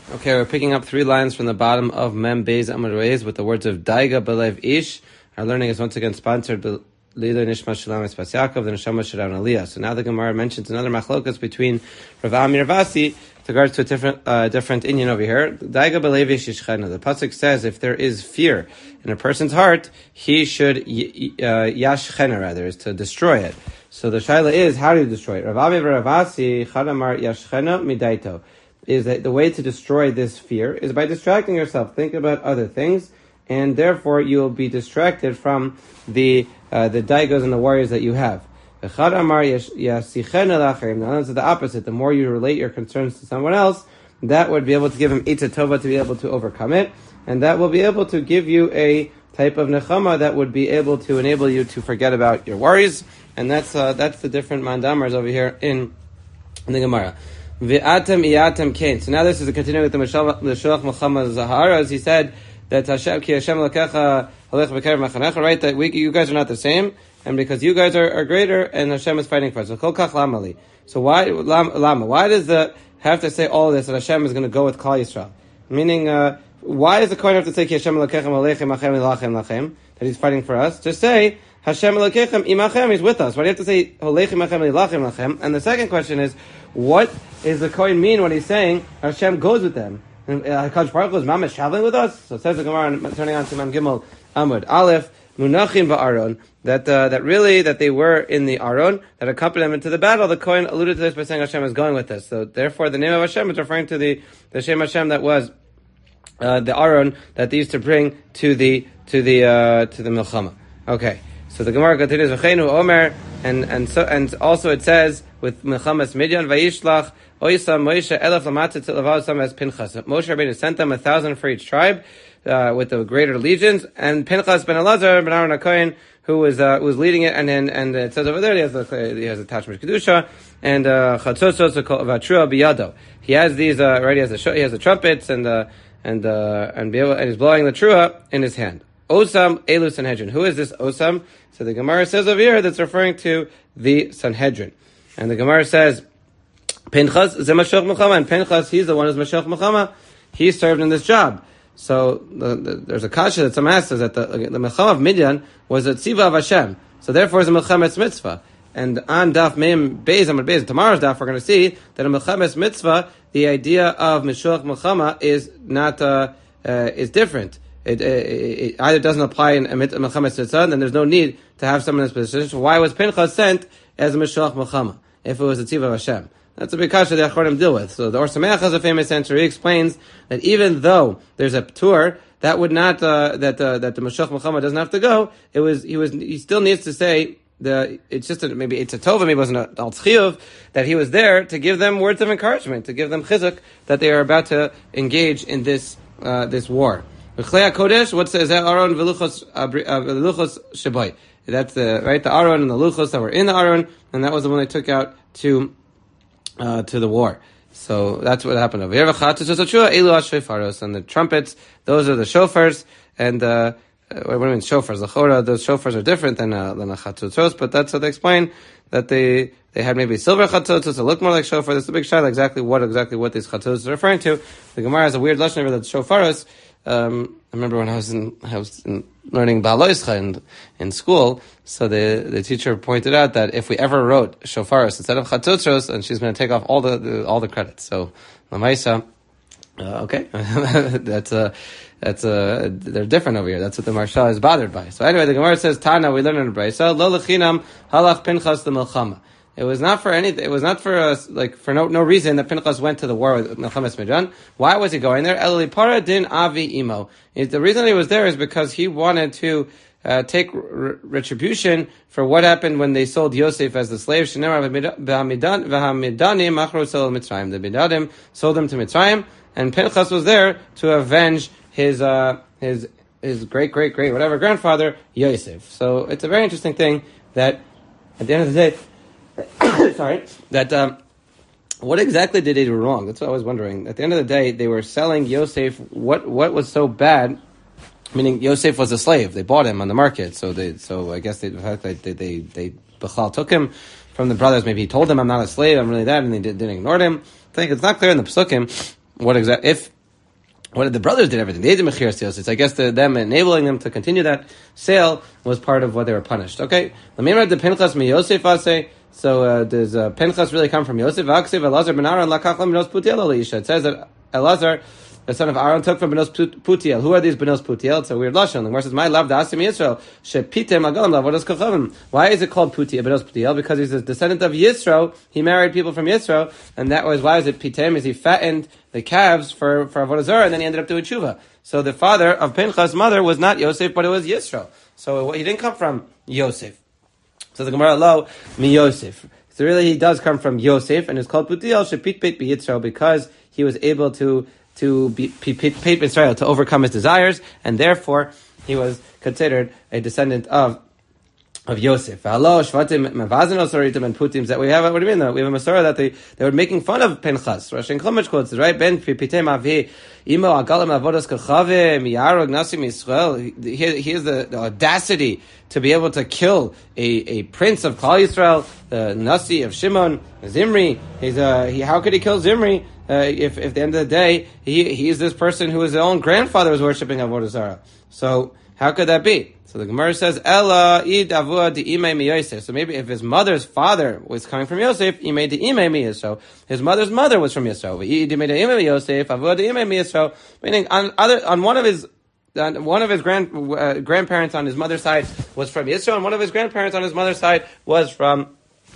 Okay, we're picking up 3 lines from the bottom of Mem Beis Amud Reis with the words of Daiga Belev Ish. Our learning is once again sponsored by Lila Nishma Shalom Espas Yaakov, the Neshama Sharon Aliyah. So now the Gemara mentions another machlokas between Rav Ami and Rav Asi with regards to a different inyan over here. Daiga Belev Ish Yishchena. The pasuk says if there is fear in a person's heart, he should yashchena, rather, is to destroy it. So the shaila is, how do you destroy it? Rav Ami and Rav Asi Chadamar Yashchena Midaito. Is that the way to destroy this fear is by distracting yourself. Think about other things, and therefore you will be distracted from the daigos and the warriors that you have. Now, it's the opposite. The more you relate your concerns to someone else, that would be able to give him Eitzah Tova to be able to overcome it, and that will be able to give you a type of nechama that would be able to enable you to forget about your worries, and that's the different mandamars over here in the Gemara. V'atem iyatem kain. So now this is a continuing with the Shuach Muhammad Zahara, as he said that Hashem ki Hashem lakecha halech b'kerev machanecha, right? That you guys are not the same, and because you guys are greater, and Hashem is fighting for us. So kol kach lamali. So why lama? Why does the have to say all of this that Hashem is going to go with Klal Yisrael? Meaning, why does the Kohen have to say ki Hashem lakecha alechem machem ilachem lachem, that he's fighting for us? Just say Hashem Elokechem imachem, he's with us. Why do you have to say Holechem Machem Elachem Lachem? And the second question is, what is the Kohen mean when he's saying Hashem goes with them? And HaKadosh Baruch Hu is Mamash traveling with us? So it says the Gemara, turning on to Mem Gimel Amud Aleph, Munachim Ba'aron, that they were in the Aron, that accompanied them into the battle. The Kohen alluded to this by saying Hashem is going with us. So therefore the name of Hashem is referring to the Shem Hashem that was the Aron that they used to bring to the Milchama. Okay. So the Gemara continues, V'cheinu Omer, and also it says with Milchamas Midyan, Vayishlach Oisam Moshe Elef Lamatzit Lavavsam as Pinchas. Moshe Rabbeinu sent them 1,000 for each tribe with the greater legions, and Pinchas ben Elazar ben Aaron HaKohen, who was leading it, and it says over there he has attachment kedusha and Chatzotzos Vatrua Biyado. He has these already. He has the trumpets and he's blowing the trua in his hand. Osam Elu Sanhedrin. Who is this Osam? So the Gemara says over here that's referring to the Sanhedrin. And the Gemara says, Pinchas is Mashiach Milchama, and Pinchas, he's the one who's Mashiach Milchama. He served in this job. So there's a kasha that some asks that the Milchama of Midian was a tziva of Hashem. So therefore it's a Milchametz mitzvah. And on Daf Mem Beis Amud Beis, tomorrow's Daf, we're going to see that a Milchametz mitzvah, the idea of Mashiach Milchama is not is different. It either doesn't apply in Milchametz Mitzvah, then there's no need to have someone in this position. So why was Pinchas sent as a Mashiach Milchama if it was a Tziva of Hashem? That's a big kasha the Achronim deal with. So the Or Sameach has a famous answer. He explains that even though there's a tour, that would not that the Mashiach Milchama doesn't have to go. He still needs to say it's just maybe it's a tova, maybe it wasn't an al tzchiyuv, that he was there to give them words of encouragement, to give them chizuk that they are about to engage in this war. V'chlei HaKodesh, what says that? Aron v'luchos sheboy. That's the Aron and the luchos that were in the Aron, and that was the one they took out to the war. So that's what happened over here. And the trumpets, those are the shofars, and what do you mean shofars? The chora, those shofars are different than a chatzutzos, but that's what they explain, that they had maybe silver chatzutzos that look more like shofar. There's a big shayla exactly what these chatzutzos are referring to. The Gemara has a weird lashon over that shofaros. I remember when I was learning Ba'aloischa in school, so the teacher pointed out that if we ever wrote shofaros instead of chatzutzos, and she's going to take off all the credits. So Lamaisa, okay, they're different over here. That's what the Marsha is bothered by. So anyway, the Gemara says, Tana, we learn in the Brayso, Lo lechinam halach Pinchas the Milchama. It was not for anything. It was not for no reason that Pinchas went to the war with Milchametz Midian. Why was he going there? Elli para din avi imo. The reason he was there is because he wanted to take retribution for what happened when they sold Yosef as the slave. The Midadim sold him to Mitzrayim, and Pinchas was there to avenge his great whatever grandfather Yosef. So it's a very interesting thing that at the end of the day. What exactly did they do wrong? That's what I was wondering. At the end of the day, they were selling Yosef. What was so bad? Meaning Yosef was a slave. They bought him on the market. So I guess the fact that they Bechal took him from the brothers. Maybe he told them, "I'm not a slave. I'm really that," and they didn't ignore him. I think it's not clear in the Pesukim what exactly What did the brothers did everything? They did mechiras to Yosef. I guess them enabling them to continue that sale was part of what they were punished. Okay, let me read the Pinchas mi Yosef say. So does Pinchas really come from Yosef? It says that Elazar, the son of Aaron, took from Benos Putiel. Who are these Benos Putiel? It's a weird lashon. The Gemara says, "My love, Asim Yisrael, shepitem agalam lavodas kochavim." Why is it called Putiel, Benos Putiel? Because he's a descendant of Yisro. He married people from Yisro, and that was why is it pitem? Is he fattened the calves for avodah zarah, and then he ended up doing tshuva. So the father of Pinchas' mother was not Yosef, but it was Yisro. So he didn't come from Yosef. So the Gemara lo mi Yosef. So really, he does come from Yosef, and it's called Putiel shepitpet b'Yisro because he was able to be paid Israel to overcome his desires, and therefore he was considered a descendant of Yosef. Hello, Shvatim Mavazinos Soritim and Putim. That we have. What do you mean? We have a Masorah that they were making fun of Pinchas. Rosh Chumash quotes right. Ben Pitem Avi Imo Agalam Avodas Kachave Miyarog Nasim Yisrael. Here's the audacity to be able to kill a prince of Klal Yisrael, the Nasi of Shimon, Zimri. How could he kill Zimri? If at the end of the day he's this person who his own grandfather was worshiping Avodah Zarah. So how could that be? So the Gemara says, Ella id avua di imei mi Yosef. So maybe if his mother's father was coming from Yosef, imei di imei mi Yisro. His mother's mother was from Yisro. Yosef avua di imei mi Yisro. Meaning on one of his grandparents on his mother's side was from Yisro, and one of his grandparents on his mother's side was from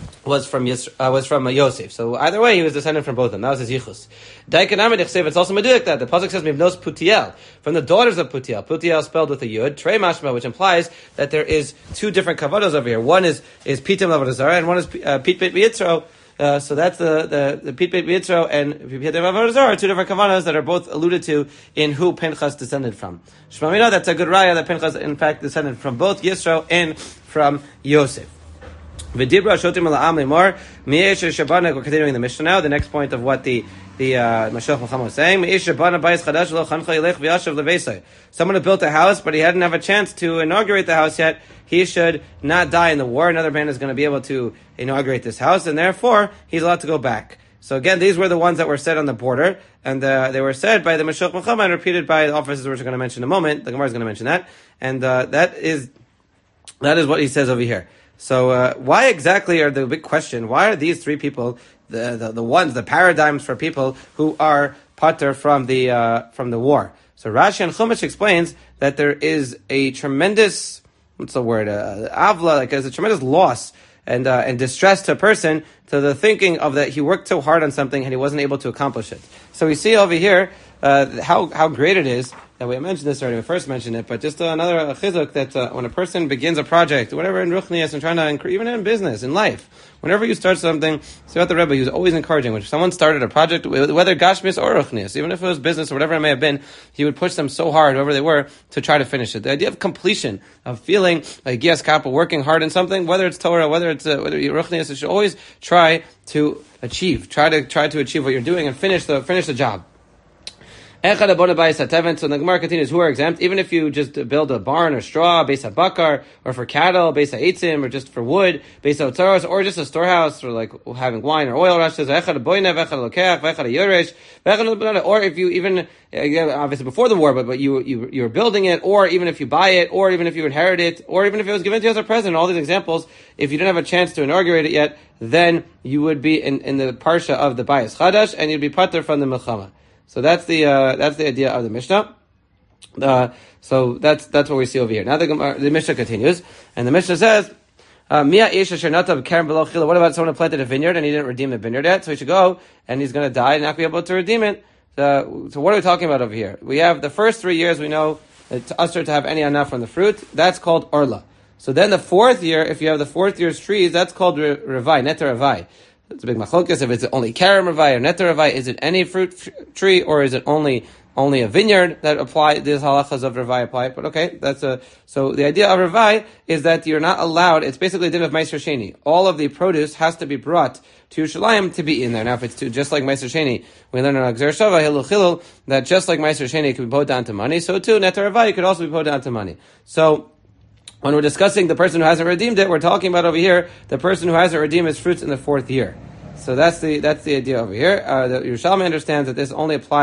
Yosef. So either way, he was descended from both of them. That was his yichus. It's also meduik that the pasuk says Mivnos Putiel, from the daughters of Putiel. Putiel spelled with a yud, trei mashma, which implies that there is two different kavados over here. One is pitem avodah zarah, and one is pitbet b'yitzro. So that's the pitbet b'yitzro and pitem avodah zarah, two different kavados that are both alluded to in who Pinchas descended from. Shmamina, that's a good raya that Pinchas in fact descended from both Yisro and from Yosef. V'dibra shotim ala'am lemar mi'esh shabana. We're continuing the Mishnah now. The next point of what the Mashiach Muhammad was saying. Mi'esh shabana bayis chadash lo chancha yilech v'yashav leveisai. Someone who built a house, but he hadn't have a chance to inaugurate the house yet. He should not die in the war. Another man is going to be able to inaugurate this house, and therefore he's allowed to go back. So again, these were the ones that were said on the border, and they were said by the Mashiach Muhammad and repeated by the officers, which we're going to mention in a moment. The Gemara is going to mention that, and that is what he says over here. So why exactly are the big question? Why are these three people the paradigms for people who are pater from the war? So Rashi and Chumash explains that there is a tremendous avla, like there's a tremendous loss and distress to a person to the thinking of that he worked so hard on something and he wasn't able to accomplish it. So we see over here how great it is that we mentioned this already. We first mentioned it, but just another chizuk that when a person begins a project, whatever in ruchnias and trying to even in business, in life, whenever you start something, see about the Rebbe, he was always encouraging. When someone started a project, whether gashmis or ruchnias, even if it was business or whatever it may have been, he would push them so hard, whoever they were, to try to finish it. The idea of completion, of feeling like yes, kappa, working hard in something, whether it's Torah, whether you're ruchnias, you should always try to achieve. Try to achieve what you're doing and finish the job. So the Gemara continues, who are exempt? Even if you just build a barn or straw, base a bakar, or for cattle, base a eitzim, or just for wood, base a otzaros, or just a storehouse, or like having wine or oil rushes, or if you even, obviously before the war, but you were building it, or even if you buy it, or even if you inherit it, or even if it was given to you as a present, all these examples, if you didn't have a chance to inaugurate it yet, then you would be in the parsha of the Bayis Chadash, and you'd be pater from the Milchama. So that's the idea of the Mishnah. So that's what we see over here. Now the Mishnah continues, and the Mishnah says, what about someone who planted a vineyard and he didn't redeem the vineyard yet? So he should go and he's going to die and not be able to redeem it. So what are we talking about over here? We have the first 3 years we know it's usher to have any anah from the fruit. That's called orla. So then the 4th year, if you have the 4th year's trees, that's called revai, neter revai. It's a big machlokes if it's only karam revai or neter revai. Is it any fruit tree or is it only a vineyard that apply these halachas of revai apply? But okay, so the idea of revai is that you're not allowed. It's basically a din of Meiser Sheni. All of the produce has to be brought to Yerushalayim to be in there. Now, if it's just like Meiser Sheni, we learn in Agzer Shava Hilul Chilul that just like Meiser Sheni could be put down to money, so too neter revai could also be put down to money. So when we're discussing the person who hasn't redeemed it, we're talking about over here the person who hasn't redeemed his fruits in the 4th year. So that's the idea over here. The Yerushalmi understands that this only applies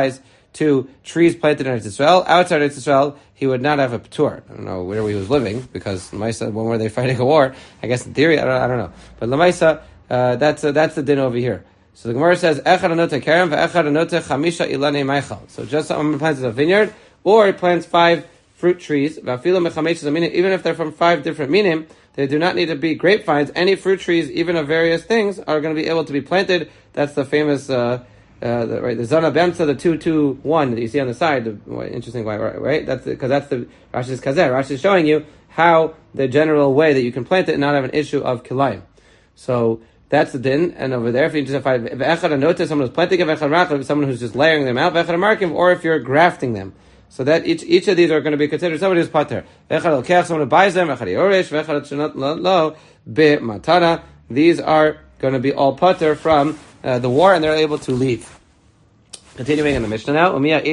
to trees planted in Eretz Yisrael. Outside Eretz Yisrael, he would not have a p'tur. I don't know where he was living, because Lamaisa, when were they fighting a war? I guess in theory, I don't know. But Lamaisa, that's the din over here. So the Gemara says, Echad anoteh kerem ve'echad anoteh chamisha ilanei meichal. So just someone plants a vineyard, or he plants 5 fruit trees, even if they're from 5 different minim, they do not need to be grapevines. Any fruit trees, even of various things, are going to be able to be planted. That's the famous, the Zana Bemsa, the 2-2-1 that you see on the side. Interesting, right? That's because that's the Rashi's Kazer. Rashi is showing you how the general way that you can plant it and not have an issue of kilayim. So that's the din. And over there, if you just have Echad Anoteh, someone who's planting of Echad Rachel, someone who's just layering them out, Echad Markim, or if you're grafting them. So that each of these are going to be considered somebody who's pater. Someone who buys them, matana. These are going to be all pater from the war, and they're able to leave. Continuing in the Mishnah now,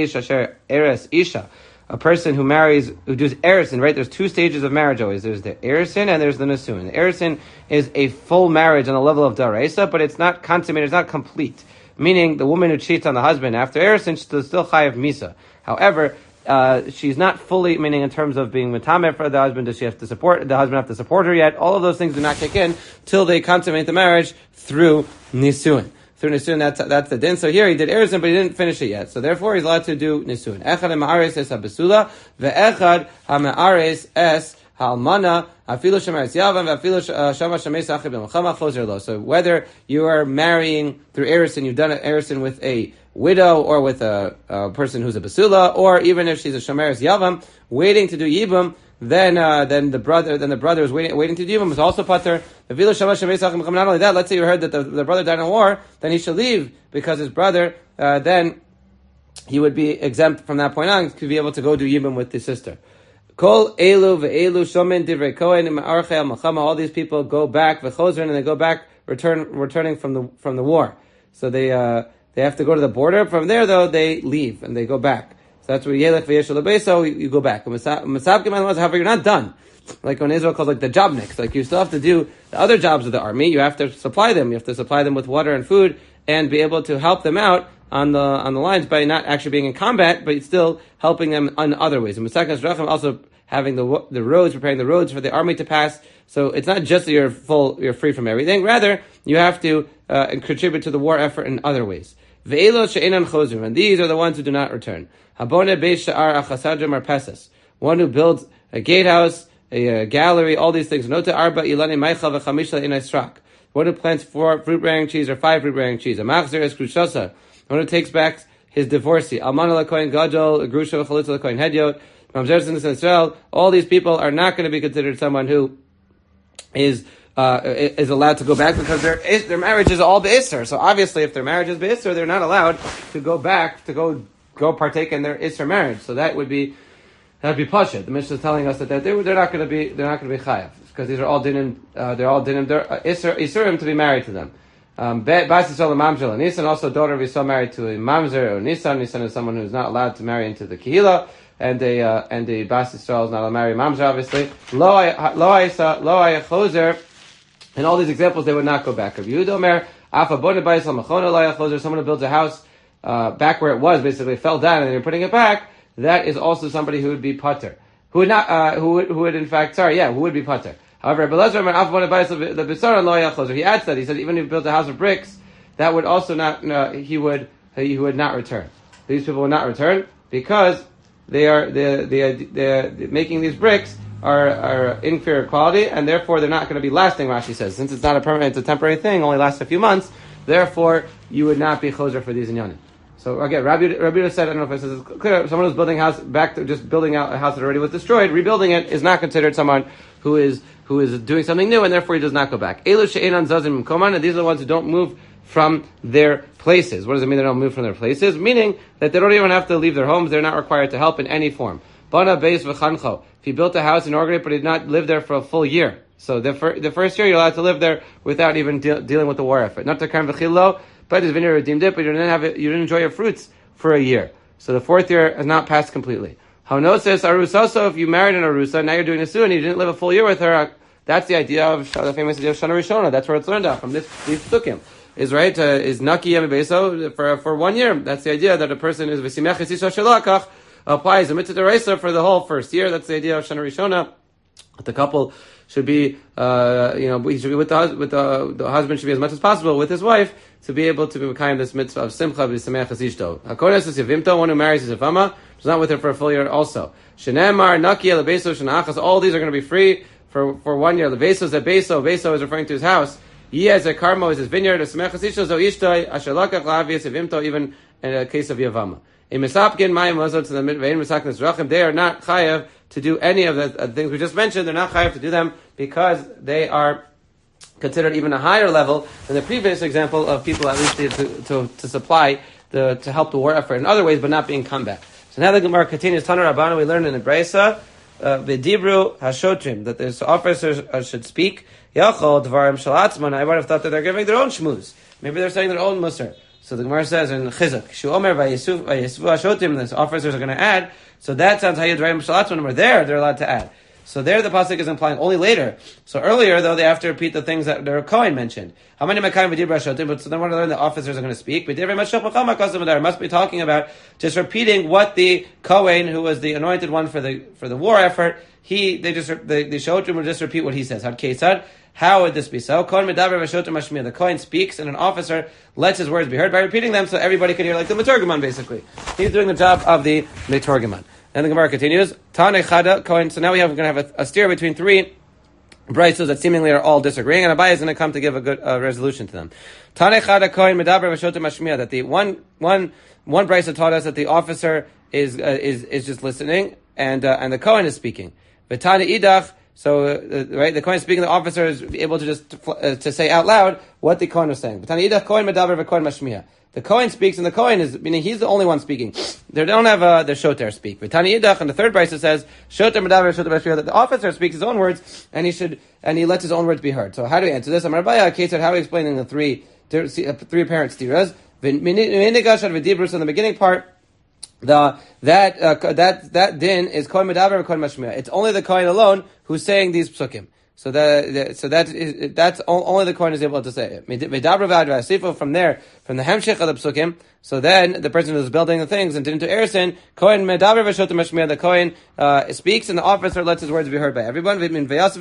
a person who does erisin, right? There's 2 stages of marriage always. There's the erisin and there's the nesuin. The erisin is a full marriage on the level of daraisa, but it's not consummated, it's not complete. Meaning the woman who cheats on the husband after erisin, she's still chayav misa. However, she's not fully, meaning in terms of being metameh for the husband, does she have to support, the husband have to support her yet? All of those things do not kick in till they consummate the marriage through nisuin. Through nisuin, that's the din. So here he did erisin, but he didn't finish it yet. So therefore he's allowed to do nisuin. Echad ha'ma'ares es ha'besula, ve'echad ha'ma'ares es ha'almana, afilu shemeres yavam, ve'afilu shama shemes achib b'melchama chozer lo. So whether you are marrying through erisin, you've done an erisin with a widow or with a person who's a basula, or even if she's a shomeres yavam waiting to do yibum, then the brother is waiting to do yibum is also pater. Not only that, let's say you heard that the brother died in war, then he should leave because his brother then he would be exempt from that point on to be able to go do yibum with his sister. Kol elu ve'elu shomen divrei kohen ma'archei al-malchama. All these people go back v'chozern, and they go back returning from the war. So they have to go to the border. From there, though, they leave and they go back. So that's where yelech v'yeshul lebeso, you go back. However, you're not done. Like when Israel calls the jobniks, like you still have to do the other jobs of the army. You have to supply them. You have to supply them with water and food and be able to help them out on the lines by not actually being in combat, but still helping them in other ways. And Masakas Racham also having the roads, preparing the roads for the army to pass. So it's not just that you're free from everything. Rather, you have to contribute to the war effort in other ways. Ve'elo she'enan chozrim, and these are the ones who do not return. Habone beis sha'ar achasadrim arpesas, one who builds a gatehouse, a gallery, all these things. Nota arba ilani meichal v'chamisha inasrak, one who plants 4 fruit-bearing trees or 5 fruit-bearing trees. A machzer es krushasa, one who takes back his divorcee. Almana lakoin gadol, grusha v'chalitza lakoin hedyot. Mamzer in Israel, all these people are not going to be considered someone who is allowed to go back because their marriage is all be'isr. So obviously, if their marriage is be'isr, they're not allowed to go back to go partake in their isr marriage. So that'd be pashut. The Mishnah is telling us that they're not going to be chayav because these are all dinim. They're all dinim. They're isurim to be married to them. Bas Yisrael mamzer Nisan, also daughter of Yisrael married to a mamzer or Nisan. Nisan is someone who's not allowed to marry into the kehila. And a Bas Yisrael is not allowed to marry mamzer, obviously. Lo ayachozer. In all these examples, they would not go back. Rav Yehuda Omer, Afa Bona Bayis Al Machona Lo ayachozer. Someone who builds a house back where it was, basically fell down, and they're putting it back. That is also somebody who would be pater. Who would be pater. However, he adds that. He said even if he built a house of bricks, that would also not. He would not return. These people would not return because they're making these bricks are inferior quality, and therefore they're not going to be lasting. Rashi says, since it's not a permanent, it's a temporary thing, only lasts a few months. Therefore, you would not be choser for these inyanim. So again, Rabbi Yehuda said, I don't know if this is clear. Someone who's building a house back to just building out a house that already was destroyed, rebuilding it is not considered someone who is doing something new, and therefore he does not go back. Elu she'enan zazim koman, and these are the ones who don't move from their places. What does it mean they don't move from their places? Meaning that they don't even have to leave their homes. They're not required to help in any form. Bana beis v'chancho. If he built a house and inaugurated, but he did not live there for a full year. So the first year you're allowed to live there without even dealing with the war effort. Not to karm v'chillo, but his vineyard redeemed it, but you didn't enjoy your fruits for a year. So the 4th year has not passed completely. Hano says arusa. If you married an arusa, now you're doing a suin, and you didn't live a full year with her. That's the idea of the famous idea of Shana Rishona. That's where it's learned out from these psukim. is right, is naki yemi beso for 1 year. That's the idea that a person is v'simech esisha shelakach, applies the mitzvah deraisa for the whole first year. That's the idea of Shana Rishona. The couple should be, he should be with the husband should be as much as possible with his wife to be able to be kind this mitzvah of simcha b'sameach esishto. Hakodesh is yivimto, one who marries his yavama, is not with her for a full year also. Shenemar naki lebeso shenachas. All these are going to be free for 1 year. Lebeso is a beso is referring to his house. Yes, a karmo is his vineyard. A semech esishto zo ishtoi ashalakach la'avias yivimto, even in a case of yavama. They are not chayav to do any of the things we just mentioned. They're not chayav to do them because they are considered even a higher level than the previous example of people at least to supply to help the war effort in other ways, but not being combat. So now the Gemara continues. Taner Rabbanu, we learned in the Brisa, v'dibru hashotrim, that the officers should speak. Yachol dvarim shalatzman. I would have thought that they're giving their own shmuz. Maybe they're saying their own musar. So the Gemara says in Chizuk, Shu Omer v'yisvu hashotim, the officers are going to add. So that sounds how Yadrayim Shalatzman were there, they're allowed to add. So there the pasuk is implying only later. So earlier, though, they have to repeat the things that their Kohen mentioned. How many Mekayim v'dibra hashotim? But so they want to learn the officers are going to speak. Must be talking about just repeating what the Kohen, who was the anointed one for the war effort, the Shotim will just repeat what he says. Had Kesad. How would this be so? The Kohen speaks and an officer lets his words be heard by repeating them so everybody can hear, like the Meturgaman basically. He's doing the job of the Meturgaman. And the Gemara continues, Tane Chada Kohen. So now we're going to have a steer between three brises that seemingly are all disagreeing, and Abai is going to come to give a good resolution to them. Tane Chada Kohen Medaber Vashotim Mashmiya, that the one brisa taught us that the officer is just listening and the Kohen is speaking. V'Tane Idach. So, the Kohen speaking, the officer is able to just to say out loud what the Kohen is saying. The Kohen speaks, and the Kohen is, meaning he's the only one speaking. They don't have the Shoter speak. And the third brisa says, Shoter medaber Shoter mashmiya, that the officer speaks his own words, and he lets his own words be heard. So how do we answer this? Amar Abaya, Kesed, how are we explaining the three apparent stiras? In the beginning part, that din is Kohen medaber and Kohen mashmiya. It's only the Kohen alone who's saying these psukim. So that's only the Kohen is able to say it. From there, from the hemshich of the psukim. So then the person who's building the things and didn't do ersin, Kohen medaber v'shotim mashmiya. The Kohen speaks and the officer lets his words be heard by everyone. So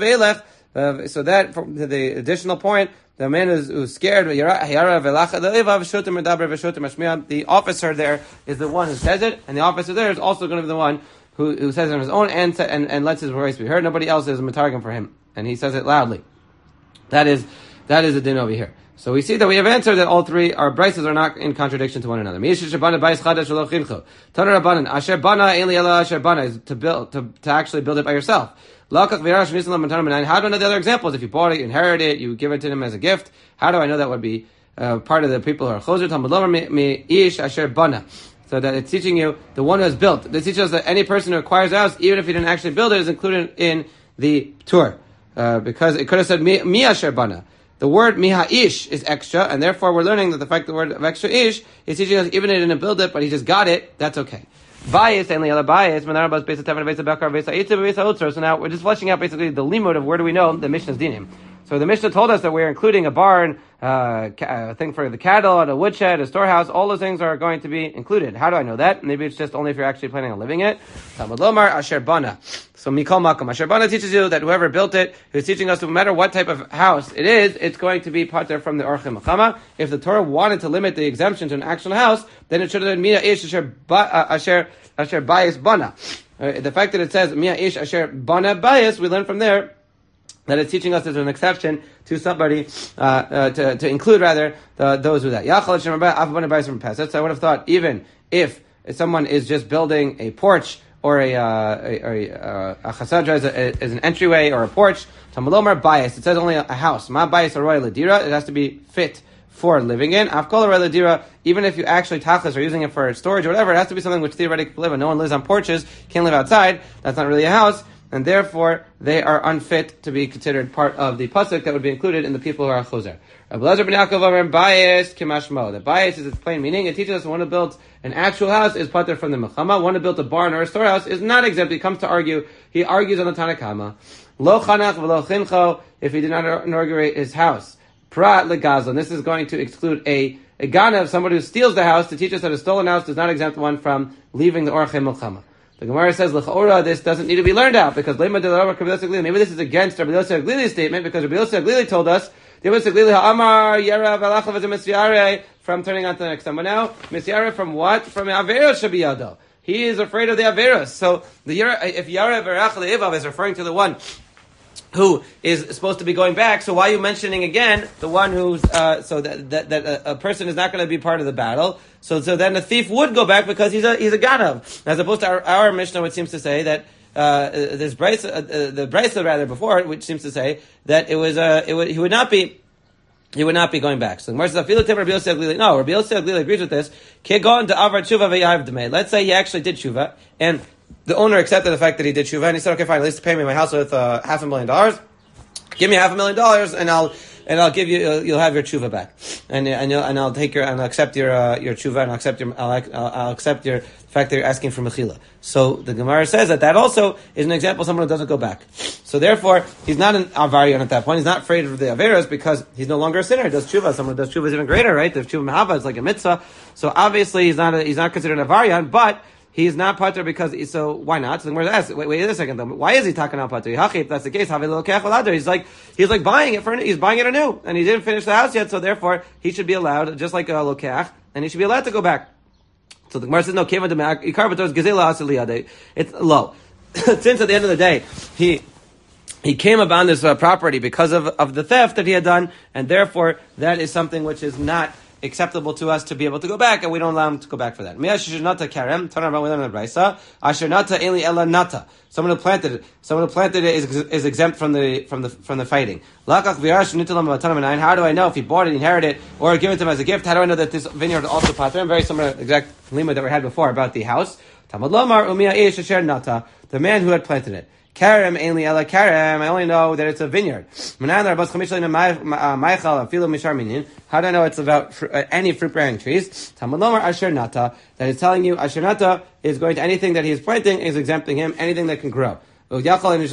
that from the additional point. The man who's scared, the officer there is the one who says it, and the officer there is also going to be the one who says it on his own and lets his voice be heard. Nobody else is a matargum for him, and he says it loudly. That is a din over here. So we see that we have answered that all three our brises are not in contradiction to one another. Asher bana is to build to actually build it by yourself. How do I know the other examples? If you bought it, you inherit it, you give it to him as a gift. How do I know that would be part of the people who are choser? So that it's teaching you the one who has built. It teaches us that any person who acquires a house, even if he didn't actually build it, is included in the tour. Because it could have said mi asher bana. The word miha-ish is extra, and therefore we're learning that the fact the word of extra ish is teaching us even if he didn't build it, but he just got it, that's okay. Bias and the bias. So now we're just fleshing out basically the limud of where do we know the Mishnah's dinim. So the Mishnah told us that we're including a barn, a thing for the cattle, a woodshed, a storehouse. All those things are going to be included. How do I know that? Maybe it's just only if you're actually planning on living it. Talmud Lomar Asher Bana. So Mikol Makom Asher Bana teaches you that whoever built it, who's teaching us no matter what type of house it is, it's going to be pater from the Orchim Machama. If the Torah wanted to limit the exemption to an actual house, then it should have been Mina Ish Asher Bias Bana. The fact that it says Mina Ish Asher Bana Bias, we learn from there that it's teaching us there's an exception to somebody, to include rather, those with that. So I would have thought even if someone is just building a porch or a chasadra as an entryway or a porch, Tamalomar bias, it says only a house. Ma bias or royal ladira, it has to be fit for living in. Afkol royal ladira, even if you actually tachlis are using it for storage or whatever, it has to be something which theoretically can live in. No one lives on porches, can't live outside, that's not really a house. And therefore, they are unfit to be considered part of the pasuk that would be included in the people who are choser. Rabbi Elazar ben Yaakov over bias kimashmo. The bias is its plain meaning. It teaches us one who built an actual house is pater from the mechama. One who built a barn or a storehouse is not exempt. He comes to argue. He argues on the Tanakama. Lo chanach v'lo chincho. If he did not inaugurate his house, Prat legazon. This is going to exclude a ganav, somebody who steals the house, to teach us that a stolen house does not exempt one from leaving the orchei milchama. The Gemara says, l'chaora, this doesn't need to be learned out, because maybe this is against Rabbi Yosef Glili's statement, because Rabbi Yosef Glili told us, from turning on to the next time. But now, misyara from what? From Averos Shabiyado. He is afraid of the Averos. So, if Yara Verach Le'ivav is referring to the one who is supposed to be going back, so why are you mentioning again the one who's, so that a person is not going to be part of the battle? So then the thief would go back because he's a ganav. As opposed to our Mishnah, which seems to say that, this the Brisa rather before it, which seems to say that he would not be going back. So the Gemara says, Rabbi Yosef Glili. No, Rabbi Yosef Glili agrees with this. Let's say he actually did tshuva, and the owner accepted the fact that he did tshuva, and he said, okay, fine, at least pay me my house with $500,000. Give me $500,000, and I'll give you, you'll have your tshuva back, and I'll take and I'll accept your tshuva, and I'll accept your fact that you're asking for mechila. So the Gemara says that also is an example of someone who doesn't go back. So therefore, he's not an avarian at that point. He's not afraid of the averos because he's no longer a sinner. He does tshuva. Someone who does tshuva is even greater, right? The tshuva mahava is like a mitzvah. So obviously, he's not considered an avarian, but he's not pater because, so why not? So the Gemara asks, wait a second though. Why is he talking about pater? If that's the case, he's like buying it he's buying it anew, and he didn't finish the house yet, so therefore he should be allowed, just like a lokach, and he should be allowed to go back. So the Gemara says, no, it's low. Since at the end of the day, he came upon this property because of the theft that he had done, and therefore that is something which is not acceptable to us to be able to go back, and we don't allow him to go back for that. Someone who planted it is exempt from the fighting. How do I know if he bought it, inherited it, or given it to him as a gift? How do I know that this vineyard is also pater? Very similar exact lima that we had before about the house. The man who had planted it. Karem, ainly ela karem. I only know that it's a vineyard. How do I know it's about any fruit-bearing trees? Talmud Lomar asher nata. That is telling you asher nata is going to anything that he is planting is exempting him, anything that can grow. I could have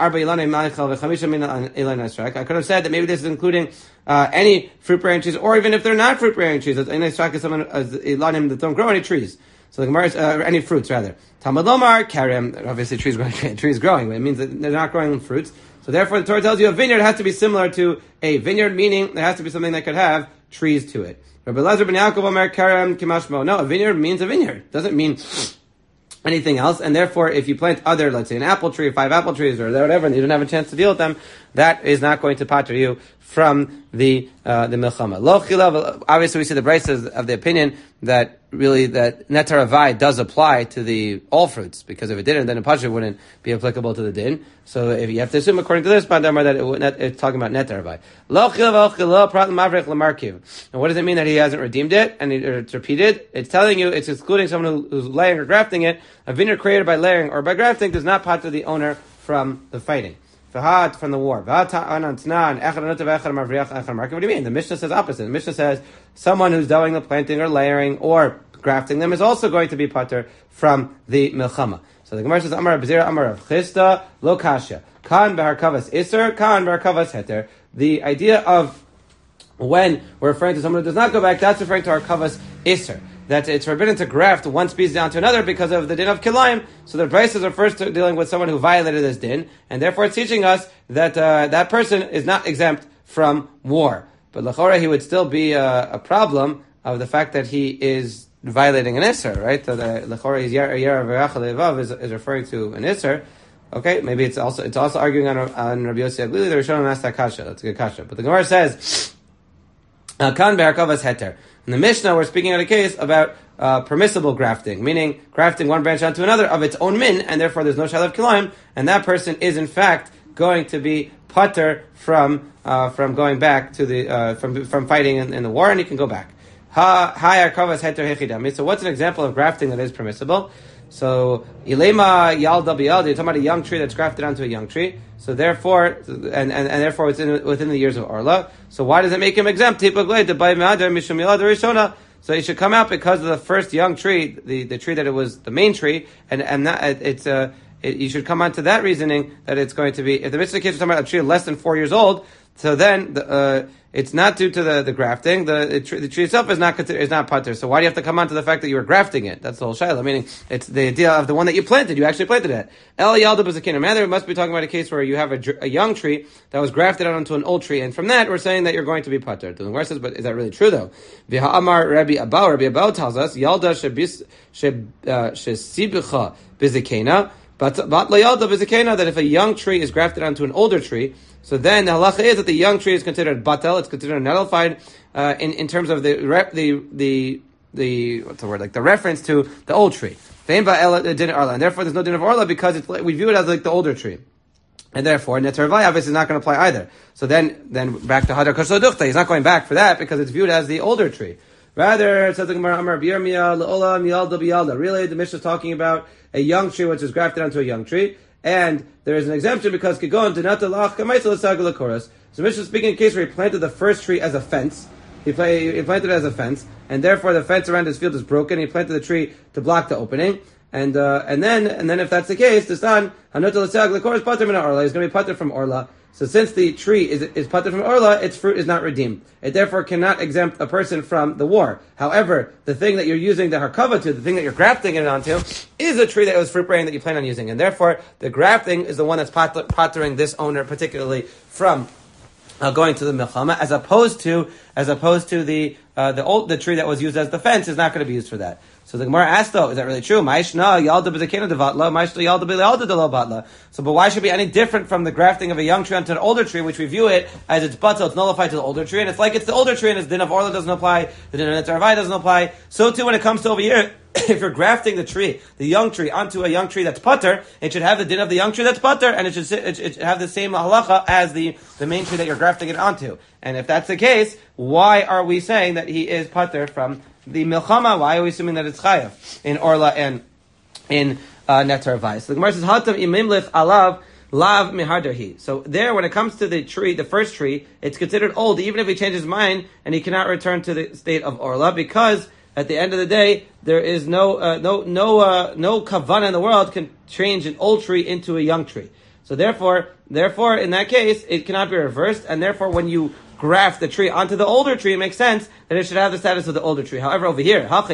said that maybe this is including any fruit-bearing trees, or even if they're not fruit-bearing trees. That don't grow any trees. So the Gemara is, any fruits rather. Talmud Lomar karem. Obviously, trees growing. But it means that they're not growing fruits. So therefore, the Torah tells you a vineyard has to be similar to a vineyard, meaning there has to be something that could have trees to it. Rabbi Elazar ben Yaakov Omer karem kimashmo. No, a vineyard means a vineyard. Doesn't mean anything else. And therefore, if you plant other, let's say an apple tree, 5 apple trees, or whatever, and you don't have a chance to deal with them, that is not going to pater you from the milchama. Lo chilav. Obviously, we see the Brisa is of the opinion that really that netar avai does apply to the all fruits, because if it didn't, then a pasha wouldn't be applicable to the din. So if you have to assume according to this pandamar that it's talking about netar avai. Lo chilav prat mavrech lamarkiv. And what does it mean that he hasn't redeemed it and it's repeated? It's telling you it's excluding someone who's layering or grafting it. A vineyard created by layering or by grafting does not pater the owner from the fighting. From the war. What do you mean? The Mishnah says opposite. The Mishnah says someone who's doing the planting or layering or grafting them is also going to be pater from the milchama. So the Gemara says, Amar Abzira, Amar Rav Chisda, Lo Kasha. Kan beharkavas iser, kan beharkavas heter. The idea of when we're referring to someone who does not go back, that's referring to harkavas iser. That it's forbidden to graft one species down to another because of the din of kilayim. So the Brisa are first dealing with someone who violated this din, and therefore it's teaching us that that person is not exempt from war. But l'chora, he would still be a problem of the fact that he is violating an iser, right? So the l'chora is yara v'yachal is referring to an iser. Okay, maybe it's also arguing on Rabbi Yosef Glili. The Rishonim asked that kasha. That's a good kasha. But the Gemara says, kan be'harkavas heter. In the Mishnah, we're speaking of a case about permissible grafting, meaning grafting one branch onto another of its own min, and therefore there's no shalav kilayim, and that person is in fact going to be pater from going back to the from fighting in the war, and he can go back. So what's an example of grafting that is permissible? So ilema yal you're talking about a young tree that's grafted onto a young tree. So therefore, and therefore it's within the years of Orla. So why does it make him exempt? So he should come out because of the first young tree, the tree that it was the main tree, and that you should come on to that reasoning that it's going to be, if the Mishnah case is talking about a tree less than 4 years old, So then it's not due to the grafting. The tree itself is not pater. So why do you have to come on to the fact that you were grafting it? That's the whole shayla. Meaning, it's the idea of the one that you planted. You actually planted it. El yalda b'zakena. Rather, it must be talking about a case where you have a young tree that was grafted onto an old tree, and from that we're saying that you're going to be pater. The Gemara says, but is that really true though? V'ha'amar Rabbi Abau tells us yalda shesibicha b'zakena. But layalda b'zakena, that if a young tree is grafted onto an older tree, so then the halacha is that the young tree is considered batel. It's considered nullified in terms of the what's the word, like the reference to the old tree. And therefore there's no din of orla because we view it as like the older tree. And therefore, Neter Vay obviously is not going to apply either. So then back to Hadar Kosher Duchta, he's not going back for that because it's viewed as the older tree. Rather, it says the Gemara, Amar B'Yirmiyah, Le'ola Miyalda B'Yalda. Really, the Mishnah is talking about a young tree which is grafted onto a young tree. And there is an exemption because Kigon Dinata Lach Kamaisa L'Sagala Koras. So Mishnah is speaking in a case where he planted the first tree as a fence. He planted it as a fence, and therefore the fence around his field is broken. He planted the tree to block the opening. And then if that's the case, the son Hanota L'Sagala Koras Pater Min Orla is going to be pater from Orla. So since the tree is pater from Orla, its fruit is not redeemed. It therefore cannot exempt a person from the war. However, the thing that you're using the harkava to, the thing that you're grafting it onto, is a tree that was fruit bearing that you plan on using. And therefore, the grafting is the one that's patering this owner particularly from going to the milchama, as opposed to the tree that was used as the fence is not going to be used for that. So the Gemara asks, though, is that really true? So, but why should it be any different from the grafting of a young tree onto an older tree, which we view it as it's batel, it's nullified to the older tree, and it's like it's the older tree, and its din of orla doesn't apply, the din of netzarvai doesn't apply. So too, when it comes to over here, if you're grafting the young tree, onto a young tree that's pater, it should have the din of the young tree that's pater, and it should have the same halacha as the main tree that you're grafting it onto. And if that's the case, why are we saying that he is pater from the milchama? Why are we assuming that it's chayav in orla and in netar vayis? The Gemara says, "Hatam imimlich alav lav miharderhi." So there, when it comes to the tree, the first tree, it's considered old, even if he changes his mind and he cannot return to the state of orla, because at the end of the day, there is no kavanah in the world can change an old tree into a young tree. So therefore, in that case, it cannot be reversed, and therefore, when you graft the tree onto the older tree, it makes sense that it should have the status of the older tree. However, over here, if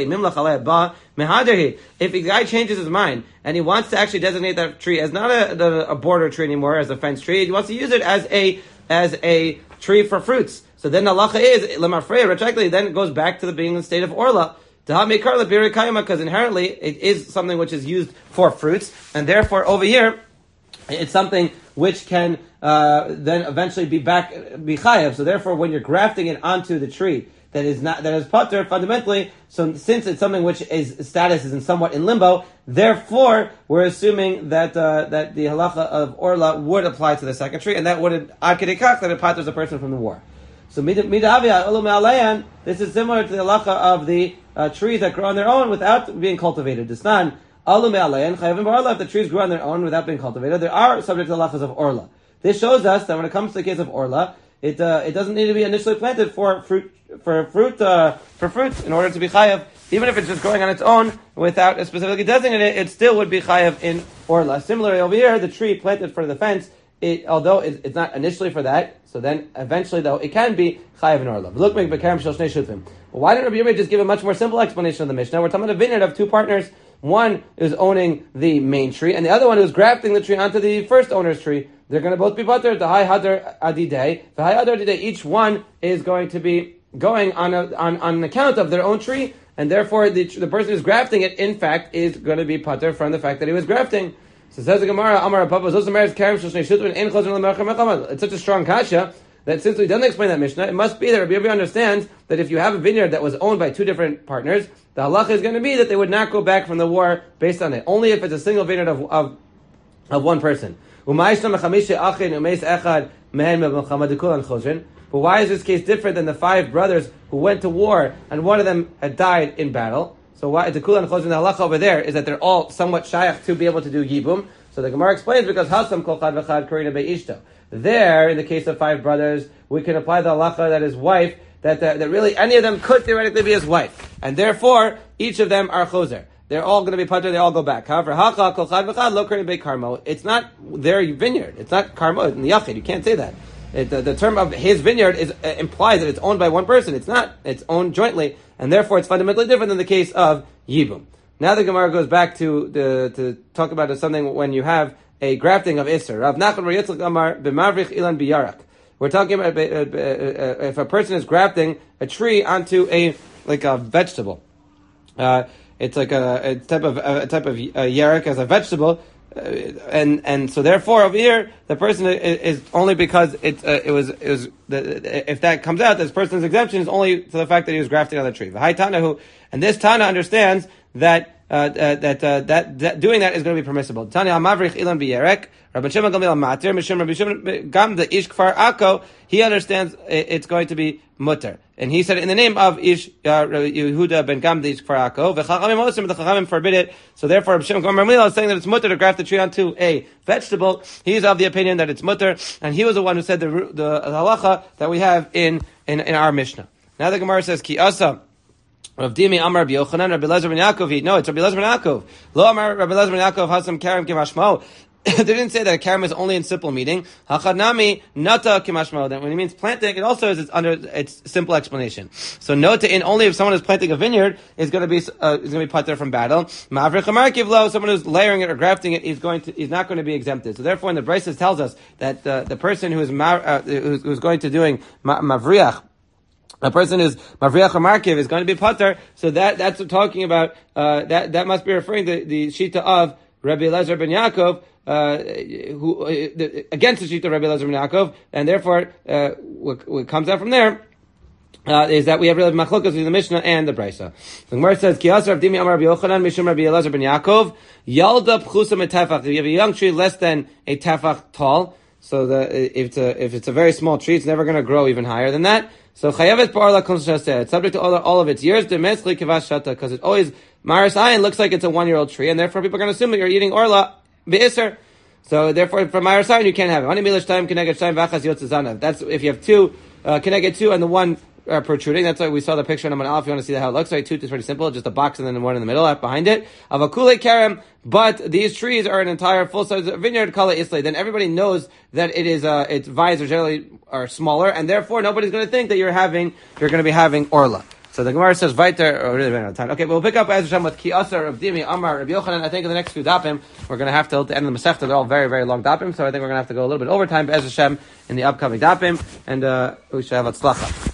the guy changes his mind and he wants to actually designate that tree as not a border tree anymore, as a fence tree, he wants to use it as a tree for fruits. So then the halacha is lemafreya retroactively. Then it goes back to being in the state of orla. Because inherently it is something which is used for fruits, and therefore over here it's something which can then eventually be chayav. So therefore, when you're grafting it onto the tree that is pater fundamentally, so since it's something which is status is somewhat in limbo, therefore we're assuming that the halacha of orla would apply to the second tree, and that would ad kedekach that it paters a person from the war. So this is similar to the halacha of the trees that grow on their own without being cultivated. If the trees grow on their own without being cultivated, they are subject to the halachas of orla. This shows us that when it comes to the case of orla, it doesn't need to be initially planted for fruit in order to be chayav. Even if it's just growing on its own without specifically designating it still would be chayav in orla. Similarly, over here, the tree planted for the fence, although it's not initially for that, so then eventually though it can be chayav in orla. But why didn't Rabbi Yirmiyah just give a much more simple explanation of the Mishnah? We're talking about a vineyard of two partners. One is owning the main tree, and the other one is grafting the tree onto the first owner's tree. They're going to both be pater. The high hadar adidei, the high hadar adidei. Each one is going to be going on account of their own tree, and therefore the person who's grafting it, in fact, is going to be pater from the fact that he was grafting. So says the Gemara, Amar Papa, it's such a strong kasha that since we didn't explain that Mishnah, it must be that Rabbi Yirmiyah understands that if you have a vineyard that was owned by two different partners, the halacha is going to be that they would not go back from the war based on it, only if it's a single vineyard of one person. But why is this case different than the 5 brothers who went to war and one of them had died in battle? So why the kula and choshen, the halacha over there is that they're all somewhat shayach to be able to do yibum. So the Gemara explains because hasam kol chad v'chad karina be'ishto. There, in the case of 5 brothers, we can apply the halacha that his wife, that really any of them could theoretically be his wife, and therefore each of them are choser. They're all going to be pater. They all go back. However, hacha kol chad v'chad lo karina be'karmo. It's not their vineyard. It's not karmo in the yachid. You can't say that. the term of his vineyard implies that it's owned by one person. It's not. It's owned jointly, and therefore it's fundamentally different than the case of Yibum. Now the Gemara goes back to talk about something when you have a grafting of Isser. Rav Nachman Bar Yitzchak Amar b'mavrich ilan biyarak. We're talking about if a person is grafting a tree onto a vegetable. It's like a type of yarek as a vegetable, and so therefore over here the person is only because if that comes out, this person's exemption is only to the fact that he was grafting on the tree. And this Tana understands that doing that is going to be permissible. Tanya Mavrich Ilan Biyerek, Rabbi Shimon Gamliel Matir, Mishum Rabbi Shimon Gam the Ish Kfar Akko. He understands it's going to be mutter, and he said in the name of Ish Yehuda ben Gam the Ish Kfar Akko. The Chachamim forbid it. So therefore, Rabbi Shimon Gamliel is saying that it's mutter to graft the tree onto a vegetable. He's of the opinion that it's mutter, and he was the one who said the halacha that we have in our Mishnah. Now the Gemara says Ki Asa. Rav Dimi Amar Rabbi Yochanan Rabbi Elazar ben Yaakov. No, it's Rabbi Elazar ben Yaakov. Lo Amar Rabbi Elazar ben Yaakov Hasam Karam Kimashmo. They didn't say that a karam is only in simple meaning. Hachadnami nata kimashmo. That when he means planting, it also is under its simple explanation. So nota in only if someone is planting a vineyard is going to be pater from battle. Mavrich amarkiv lo. Someone who's layering it or grafting it, he's not going to be exempted. So therefore, when the Brisa tells us that the person who is who's going to doing mavriach. A person who's Mavriach or Markiv is going to be Pater, so that's talking about, that must be referring to the Shita of Rabbi Elazar ben Yaakov, against the Shita of Rabbi Elazar ben Yaakov, and therefore, what comes out from there, is that we have really machlokas between the Mishnah and the Brisa. The Gemara says, Ki Asar Rav Dimi Amar Rabbi Yochanan Mishum Rabbi Elazar ben Yaakov, Yalda Pchusa Metefach. If you have a young tree less than a tefach tall, so if it's a very small tree, it's never going to grow even higher than that. So chayavet parla konshaseh. It's subject to all of its years. Demesli kivash shata, because it always maris ayin looks like it's a 1-year-old tree, and therefore people are going to assume that you're eating orla beiser. So therefore, from maris ayin you can't have it. Ani milish time keneged shayim v'achas yotzezanav. That's if you have two keneged two and the one protruding. That's why we saw the picture in Amman Aleph. If you want to see how it looks, right? Two is pretty simple, just a box and then the one in the middle, behind it. Avakule kerem, but these trees are an entire full-size vineyard, kala islay. Then everybody knows that it is, its vines are smaller, and therefore nobody's going to think that you're going to be having orla. So the Gemara says, Viter, or really ran out of time. Okay, we'll pick up Ezra Shem with Ki Asar of Dimi, Amar, Rabbi Yochanan. I think in the next few dapim, we're going to have to the end of the Masechta. They're all very, very long dapim, so I think we're going to have to go a little bit overtime, Ezra Shem, in the upcoming dapim, and we should have Atzlacha.